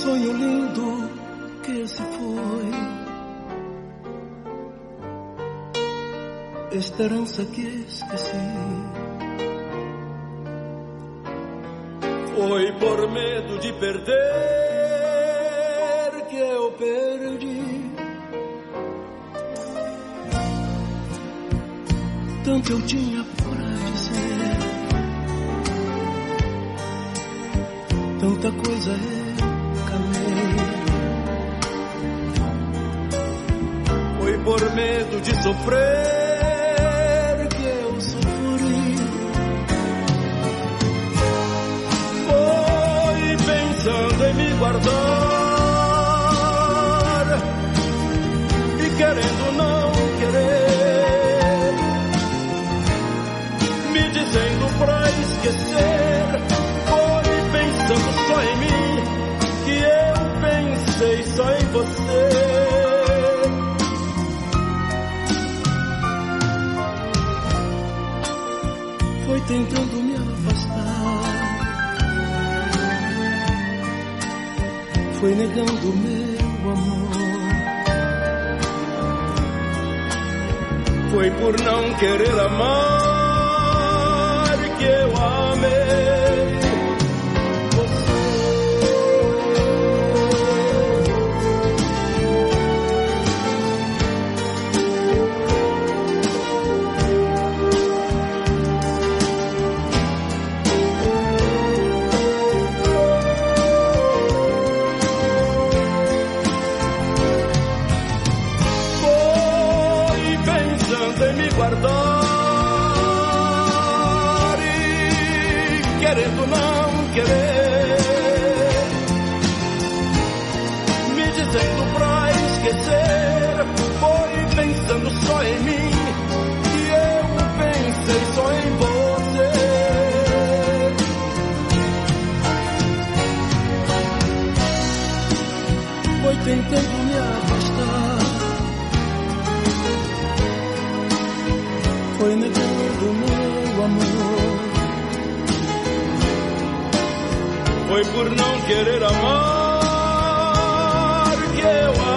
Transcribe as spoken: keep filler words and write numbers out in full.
sonho lindo que se foi, esperança que esqueci. Foi por medo de perder que eu perdi. Tanto eu tinha pra dizer, tanta coisa eu calei. Foi por medo de sofrer que eu sofri. Foi pensando em me guardar e querendo não querer, me dizendo pra esquecer. Foi pensando só em mim que eu pensei só em você. Foi tentando me afastar, foi negando meu amor. Foi por não querer amar que eu amei você. Foi pensando em me guardar e querendo não querer, me dizendo pra esquecer. Foi pensando só em mim que eu pensei só em você. Foi tentando me afastar, foi negando meu amor. Foi por não querer amar que eu